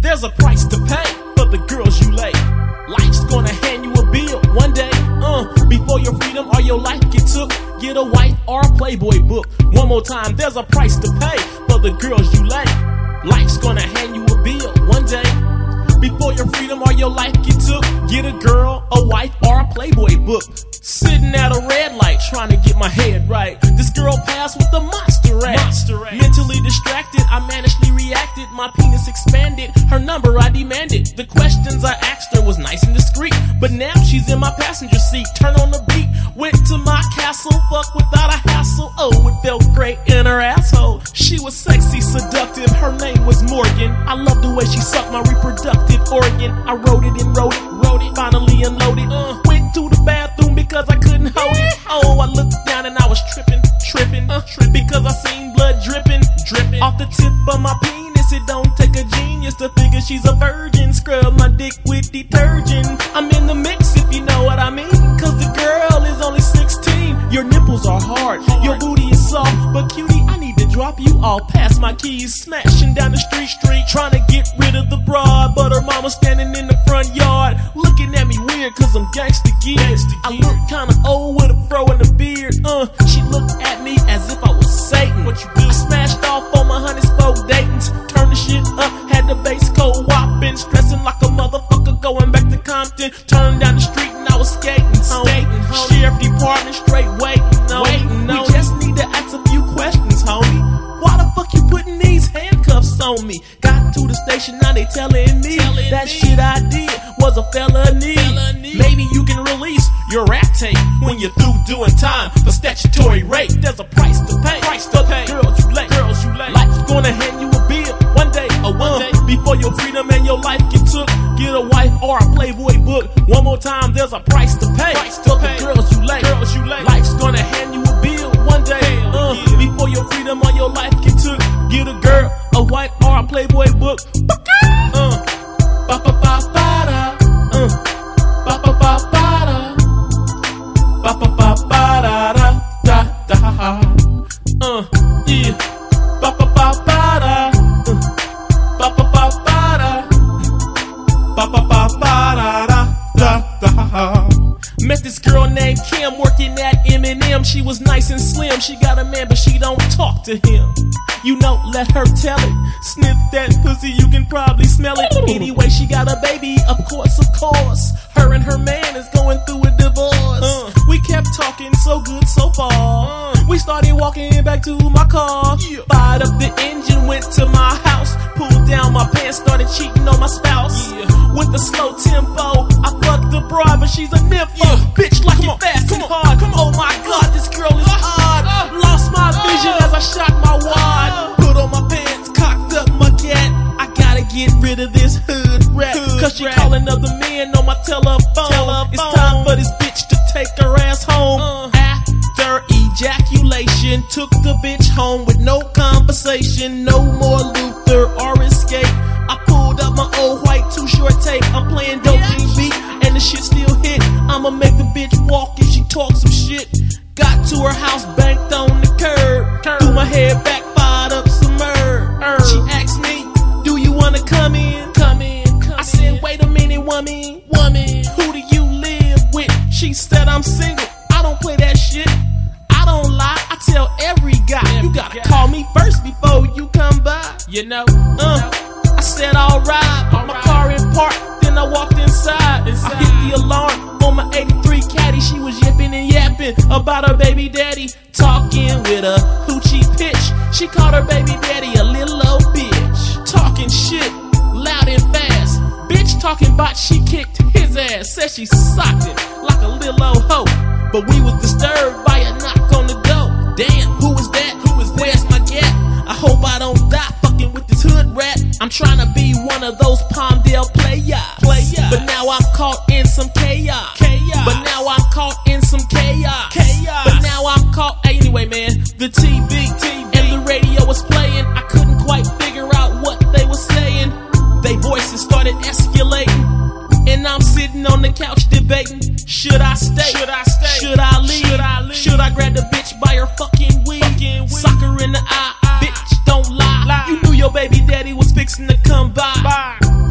There's a price to pay for the girls you lay. Life's gonna hand you a bill one day. Before your freedom or your life get took, get a wife or a Playboy book. One more time, there's a price to pay for the girls you lay. Life's gonna hand you a bill one day. Before your freedom or your life get took, get a girl, a wife, or a Playboy book. Sitting at a red light trying to get my head right. This girl passed with a monster act. Mentally distracted, I managedly reacted. My penis expanded, her number I demanded. The questions I asked her was nice and discreet, but now she's in my passenger seat. Turn on the beat, went to my castle, fuck without a hassle. Oh, it felt great in her asshole. She was sexy, seductive, her name was Morgan. I love the way she sucked my reproductive organ. I wrote it and wrote it, finally unloaded. Went to the bathroom because I couldn't hold it. Oh, I looked down and I was tripping, because I seen blood dripping off the tip of my penis. It don't take a genius to figure she's a virgin. Scrub my dick with detergent. I'm in the mix if you know what I mean, cause the girl is only 16. Your nipples are hard, your booty is soft, but cutie, I need to drop you off. Pass my keys, smashing down the street, trying to get rid of the broad, but her mama standing in the front yard, looking at me weird cause I'm gangsta geared. I look kinda old with a fro and a beard. She looked at me as if I was Satan. What you do? I smashed off on my honey spoke Dayton's, turned the shit up, had the bass cold whopping, stressing like a motherfucker going back to Compton. Turned down the street and I was skating home. Sheriff department straight waiting on me. We just need to ask a few questions, homie. Why the fuck you putting these handcuffs on me? Got to the station, now they telling me that shit I did was a felony. Maybe you can release your rap tape when you're through doing time for statutory rape. There's a price to pay. Girls you lay. Life's gonna hand you a bill one day. Before your freedom and your life get took, get a wife or a Playboy book. One more time, there's a price to pay. For the girls you lay. Life's gonna hand you a bill one day. Before your freedom or your life get took, get a girl, a wife, or a Playboy book. Met this girl named Kim working at M&M. She was nice and slim. She got a man, but she don't talk to him. You know, let her tell it. Sniff that pussy, you can probably smell it. Anyway, she got a baby, of course. Her and her man is going through a divorce. We kept talking so good so far. We started walking back to my car. Fired up the engine, went to my house. Pulled down my pants, started cheating on my spouse. With a slow tempo, I fucked the broad, but she's a nympho. Bitch, like it fast and hard. Oh my god, this girl is odd. Lost my vision as I shot my wad. Put on my pants, cocked up my gat. I gotta get rid of this hood rat, cause she calling other men on my telephone. It's time for this bitch to take her ass home. After ejaculation, took the bitch home with no conversation. No more Luther or escape. I pulled up my old white Too Short tape. I'm playing dope beat and the shit still hit. I'ma make the bitch walk if she talks some shit. Got to her house, banked on the curb. Threw my head back, fired up some herb. She asked me, do you wanna come in? I said, wait a minute, woman. Who do you live with? She said, I'm single. I don't play that shit. I don't lie. I tell every guy, you gotta call me first before you come by. You know, I said, alright. My car in park, then I walked inside. I hit the alarm on my 83 caddy. She was yipping and yapping about her baby daddy. Talking with a hoochie pitch. She called her baby daddy a little old bitch. Talking shit, loud and fast. Bitch talking about she kicked his ass. Said she socked it like a little old hoe. But we was disturbed by a knock on the door. Damn, who was that? Where's my gap? I hope I don't die fucking with this hood rat. I'm trying to be one of those Palmdale players. But now I'm caught in some chaos. But now I'm caught in some chaos. But now I'm caught. Anyway, man, the TV and the radio was playing. I couldn't quite figure out what they were saying. They voices started escalating, and I'm sitting on the couch debating. Should I stay? Should I leave? Should I grab the bitch by her fucking weed? Sock her in the eye. Bitch, don't lie. You knew your baby daddy was fixing to come by.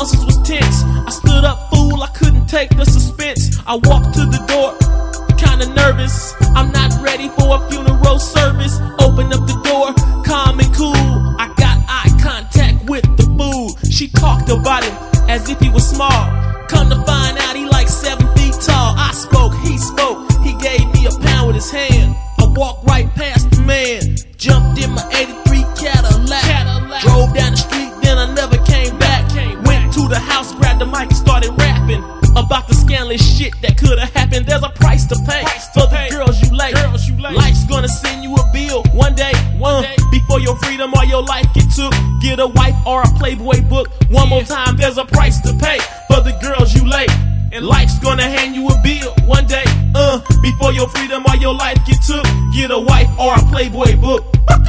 houses was tense. I stood up, fool, I couldn't take the suspense. I walked to the door, kinda nervous. I'm not ready for a funeral service. Open up the door, calm and cool. I got eye contact with the fool. She talked about him as if he was small. Come to find out he like 7 feet tall. I spoke, he gave me a pound with his hand. I walked right past the man, jumped in my 83 Cadillac. Drove down the street, then I never came back. Went to the house, grabbed the mic and started rapping about the scandalous shit that could've happened. There's a price to pay for the girls you like. Life's gonna send you a bill one day. Before your freedom or your life get took. Get a wife or a Playboy book. One more time, there's a price to pay for the girls you like. And life's gonna hand you a bill one day. Before your freedom or your life get took. Get a wife or a Playboy book.